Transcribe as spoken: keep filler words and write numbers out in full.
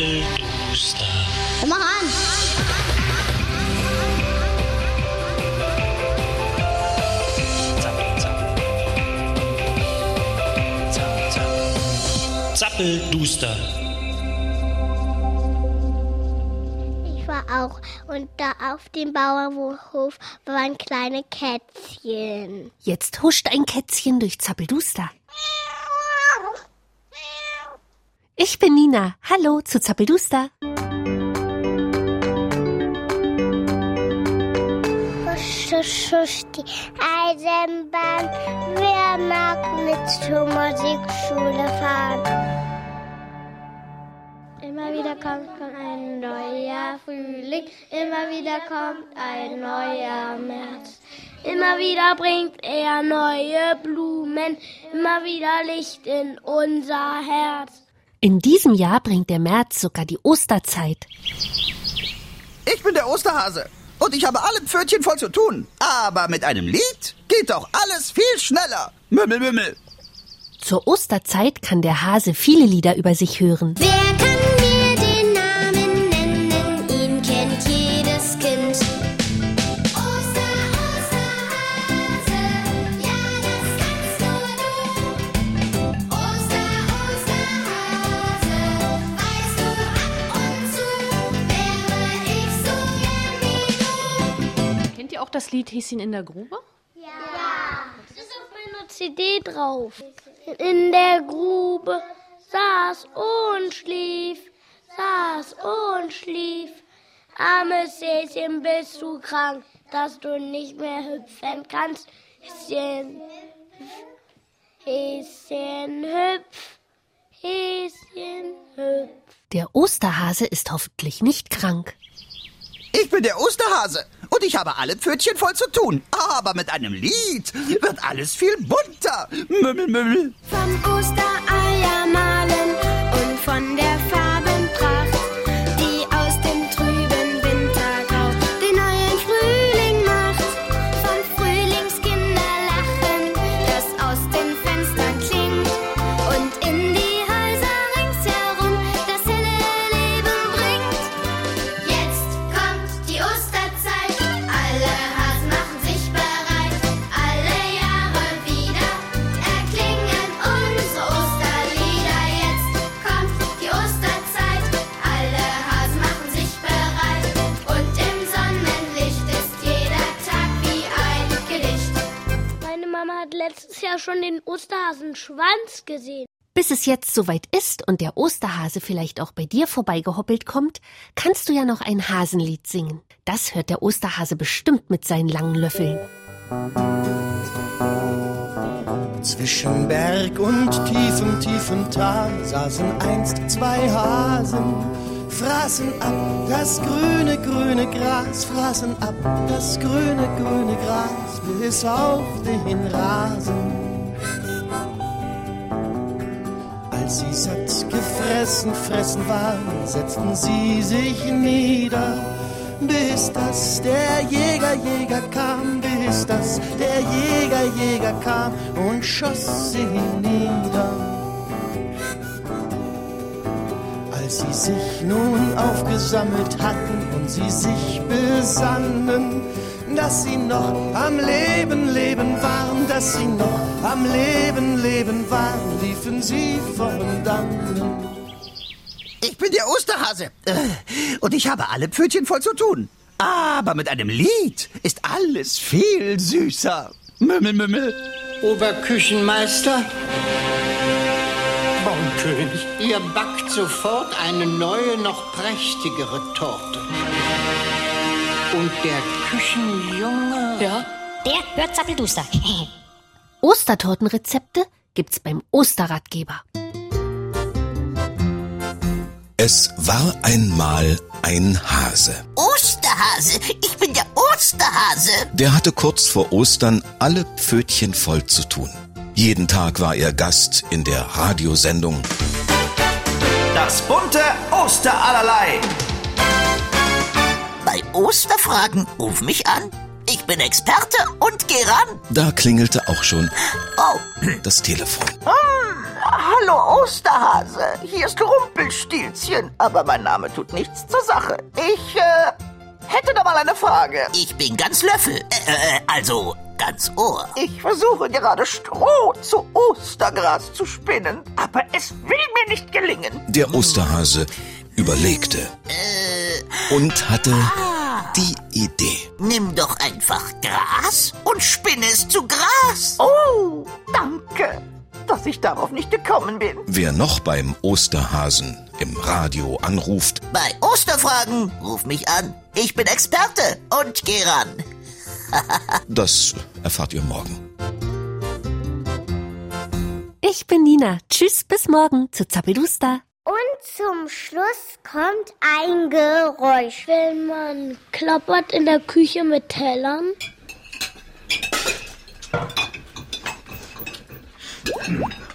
Zappelduster. Mach an! Zappel, zappel. Zappel, zappel. Zappelduster. Ich war auch, und da auf dem Bauernhof waren kleine Kätzchen. Jetzt huscht ein Kätzchen durch Zappelduster. Ich bin Nina. Hallo zu Zappelduster. Husch, husch, husch, die Eisenbahn. Wer mag mit zur Musikschule fahren? Immer wieder kommt ein neuer Frühling, immer wieder kommt ein neuer März. Immer wieder bringt er neue Blumen, immer wieder Licht in unser Herz. In diesem Jahr bringt der März sogar die Osterzeit. Ich bin der Osterhase und ich habe alle Pfötchen voll zu tun. Aber mit einem Lied geht doch alles viel schneller. Mümmel, mümmel. Zur Osterzeit kann der Hase viele Lieder über sich hören. Wer kann mir den Namen nennen? Ihn kennt jedes Kind. Oster, Osterhase, ja, das kannst nur du. Oster, Osterhase, weißt du ab und zu, wäre ich so gern wie du. Kennt ihr auch das Lied Häschen in der Grube? Ja. Das ist auf meiner C D drauf. In der Grube saß und schlief, saß und schlief. Armes Häschen, bist du krank, dass du nicht mehr hüpfen kannst. Häschen, Häschen, hüpf, Häschen, hüpf. Der Osterhase ist hoffentlich nicht krank. Ich bin der Osterhase und ich habe alle Pfötchen voll zu tun. Aber mit einem Lied wird alles viel bunter. Mümmel, mümmel. Vom Ostereier malen und von der Farbenpracht, die aus dem trüben Wintergrau den neuen Frühling macht. Von Frühlingskinderlachen, das aus den Fenstern klingt und in die Häuser ringsherum das helle Leben bringt. Jetzt kommt die Osterzeit, alle Hasen machen sich bereit, alle Jahre wieder erklingen unsere Osterlieder. Jetzt kommt die Osterzeit, alle Hasen machen sich bereit und im Sonnenlicht ist jeder Tag wie ein Gedicht. Meine Mama hat letztes Jahr schon den Osterhasenschwanz gesehen. Bis es jetzt soweit ist und der Osterhase vielleicht auch bei dir vorbeigehoppelt kommt, kannst du ja noch ein Hasenlied singen. Das hört der Osterhase bestimmt mit seinen langen Löffeln. Zwischen Berg und tiefem, tiefem Tal saßen einst zwei Hasen, fraßen ab das grüne, grüne Gras, fraßen ab das grüne, grüne Gras bis auf den Rasen. Als sie satt gefressen, fressen waren, setzten sie sich nieder, bis dass der Jäger, Jäger kam, bis dass der Jäger, Jäger kam und schoss sie nieder. Als sie sich nun aufgesammelt hatten und sie sich besannen, dass sie noch am Leben, leben waren, dass sie noch am Leben, leben waren, liefen sie von dannen. Ich bin der Osterhase und ich habe alle Pfötchen voll zu tun. Aber mit einem Lied ist alles viel süßer. Mümmel, mümmel. Oberküchenmeister, Bonkönig, ihr backt sofort eine neue, noch prächtigere Torte. Und der Küchenjunge... Ja, der hört Zappelduster. Ostertortenrezepte gibt's beim Osterratgeber. Es war einmal ein Hase. Osterhase, ich bin der Osterhase. Der hatte kurz vor Ostern alle Pfötchen voll zu tun. Jeden Tag war er Gast in der Radiosendung Das bunte Osterallerlei. Bei Osterfragen ruf mich an. Ich bin Experte und geh ran. Da klingelte auch schon Oh. das Telefon. Hallo, Hallo Osterhase, hier ist Rumpelstilzchen, aber mein Name tut nichts zur Sache. Ich, äh, hätte da mal eine Frage. Ich bin ganz Löffel, äh, also ganz Ohr. Ich versuche gerade Stroh zu Ostergras zu spinnen, aber es will mir nicht gelingen. Der Osterhase überlegte Äh, und hatte ah, die Idee. Nimm doch einfach Gras und spinne es zu Gras. Oh, danke, dass ich darauf nicht gekommen bin. Wer noch beim Osterhasen im Radio anruft, Bei Osterfragen ruf mich an. Ich bin Experte und geh ran. das erfahrt ihr morgen. Ich bin Nina. Tschüss, bis morgen zu Zappeduster. Und zum Schluss kommt ein Geräusch. Wenn man klappert in der Küche mit Tellern. Hm.